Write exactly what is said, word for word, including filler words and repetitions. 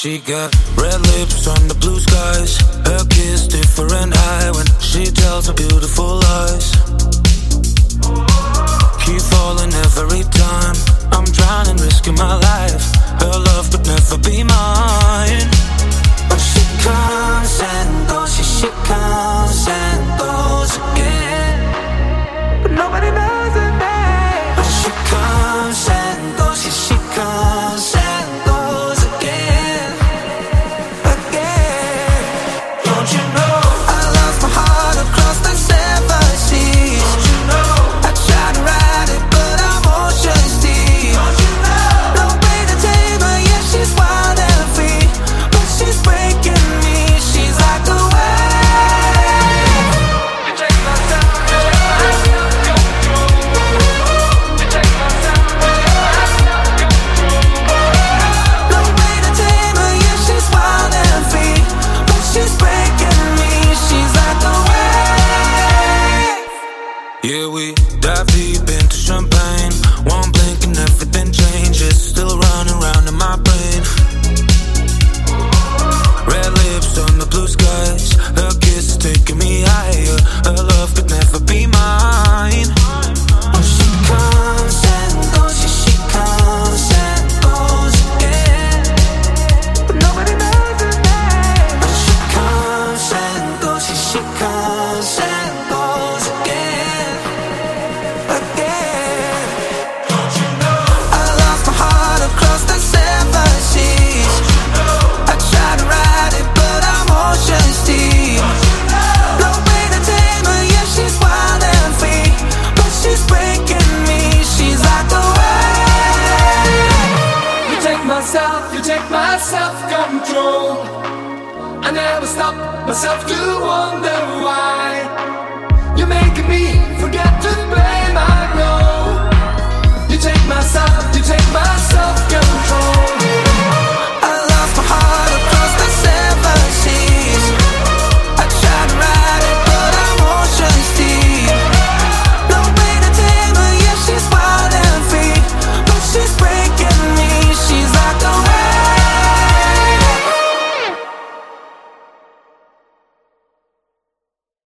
She got red lips on the blue skies. Her kiss different eye when she tells her beautiful lies. Keep falling every time. I'm drowning, risking my life. Her love could never be mine. But she comes and goes, she, she comes and goes again. But nobody knows her name. But she comes and goes, she, she comes and goes again. Again. Don't you know I lost my heart across the seven seas? Don't you know I tried to ride it but I'm ocean deep? Don't you know no way to tame her, yeah she's wild and free, but she's breaking me, she's like a wave. You take my time, you take my self-control. You take my time, you take my self-control. No way to tame her, yeah she's wild and free, but she's breaking me, she's like a wave. Yeah, we dive deep into champagne. One blink and everything changes. Still running round in my brain. Red lips on the blue skies. Her kiss is taking me higher. Her love could never be mine. Oh, she comes and goes, yeah, she comes and goes again. But nobody knows her name. Oh, she comes and goes, yeah, she comes and goes again. Again. Don't you know I lost my heart across the seven seas? I tried to ride it but I'm ocean deep. No way to tame her, yeah she's wild and free, but she's breaking me, she's like a wave. You take myself, you take my self-control. I never stop myself to wonder why. You're making me forget to blame, I know. You take myself, you take my self